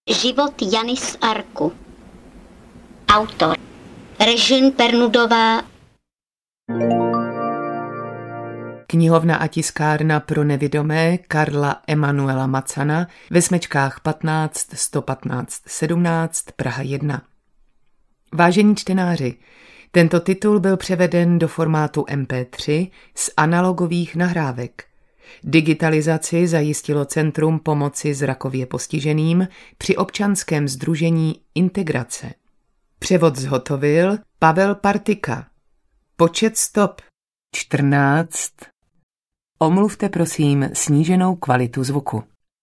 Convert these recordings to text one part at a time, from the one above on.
Život Jany z Arku. Autor Režin Pernudová. Knihovna a tiskárna pro nevidomé Karla Emanuela Macana ve Smečkách 15 115 17 Praha 1. Vážení čtenáři, tento titul byl převeden do formátu MP3 z analogových nahrávek. Digitalizaci zajistilo Centrum pomoci zrakově postiženým při občanském sdružení Integrace. Převod zhotovil Pavel Partika. Počet stop 14. Omluvte prosím sníženou kvalitu zvuku.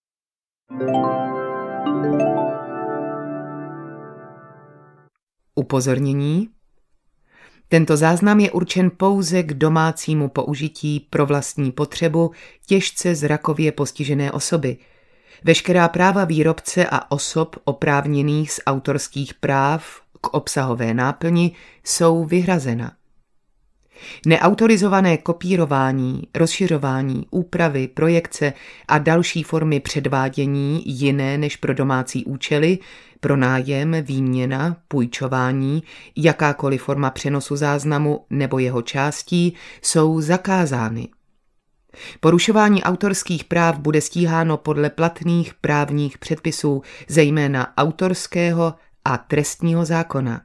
Upozornění. Tento záznam je určen pouze k domácímu použití pro vlastní potřebu těžce zrakově postižené osoby. Veškerá práva výrobce a osob oprávněných z autorských práv k obsahové náplni jsou vyhrazena. Neautorizované kopírování, rozšiřování, úpravy, projekce a další formy předvádění jiné než pro domácí účely, pronájem, výměna, půjčování, jakákoliv forma přenosu záznamu nebo jeho částí jsou zakázány. Porušování autorských práv bude stíháno podle platných právních předpisů, zejména autorského a trestního zákona.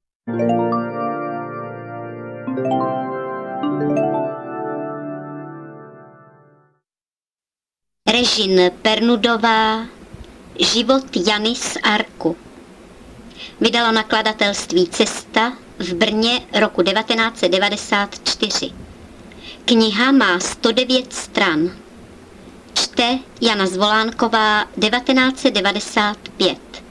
Režin Pernudová. Život Jany z Arku. Vydalo nakladatelství Cesta v Brně roku 1994. Kniha má 109 stran. Čte Jana Zvolánková 1995.